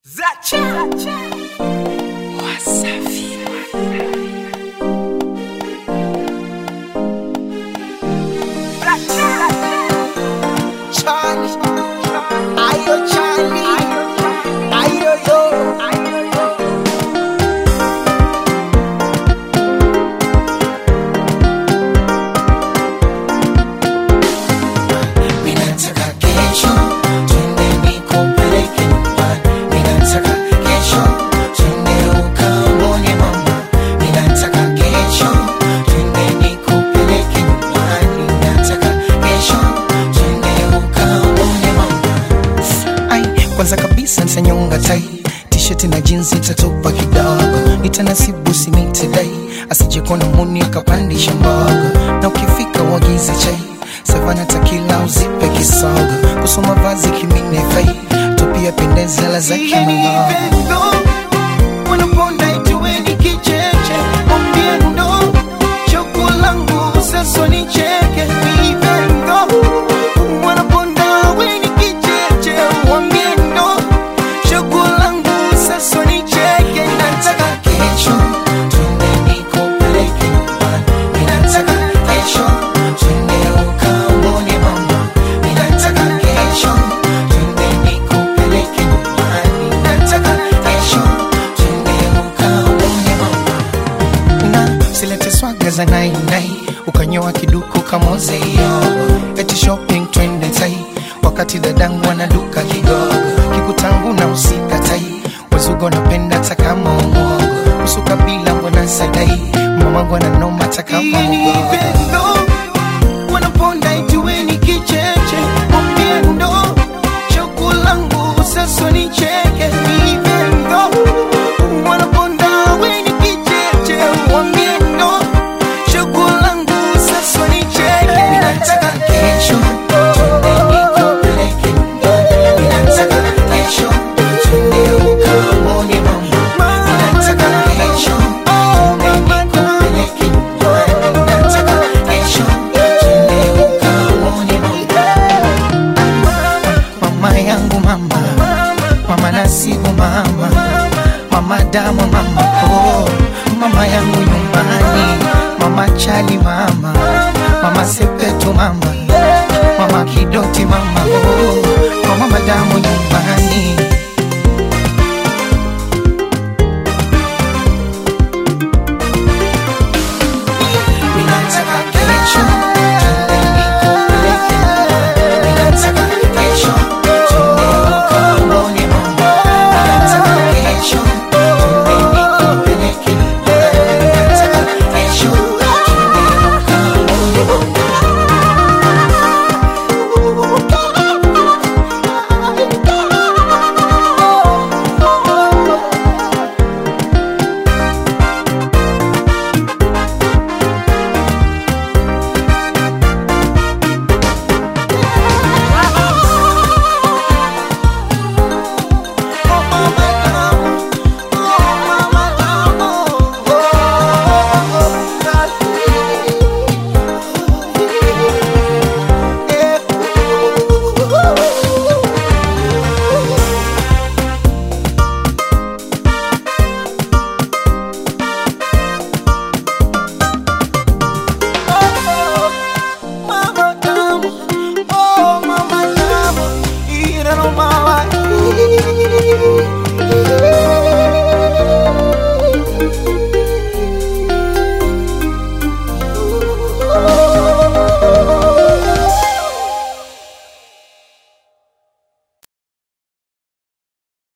Zacha Wasafi Charlie Ayo Charlie Ayo yo Minataka kesho twende nikupeleke nyumbani. Minataka kesho twende ukamwone mama. Minataka kesho twende nikupeleke nyumbani. Minataka kesho twende ukamwone mama. Ai, kwanza kabisa nitanyonga tai, t-shirt na jeans itatopa kidogo. Nitanasibu sinitedai, asije kona muni akapandisha mbogo. Na ukifika wagize chai, Savana takila uzipe kisogo. Kusoma vazi kimine fai, tupia pendeze la za kimalo. Wanaponda ituweni kicheche, ombiendo chokolangu seso ni cheke. Wanaponda weni kicheche, ombiendo chokolangu seso ni cheke. Nataka kesho twende nikupeleke nyumbani. Ninataka kesho twende ukamwone mama. Ninataka kesho twende nikupeleke nyumbani. Ninataka kesho twende ukamwone mama. Na silete swaga za nai ukanyoa kiduku kamoze yo. Eti shopping twende tai, wakati dadangu anaduka kigogo. Kikutangu na usika tai, wazugo napenda takama umongo. Usuka bila mbona sadai, mamangu ananoma takama umongo. Wanaponda ituweni kicheche, ombiendo chokolangu seso ni cheke. Wanaponda weni kicheche, ombiendo chokolangu seso ni cheke. Ninataka kesho twende nikupeleke nyumbani. Ninataka kesho twende ukamwone mama. Ninataka kesho twende nikupeleke nyumbani. Ninataka kesho twende ukamwone mama. Mama yangu mama, mama Nasibu mama, mama Damu mama, oh mama yangu nyumbani. Mama Chali mama, mama Sepetu mama, mama Kidoti mama, oh mama Damu nyumbani.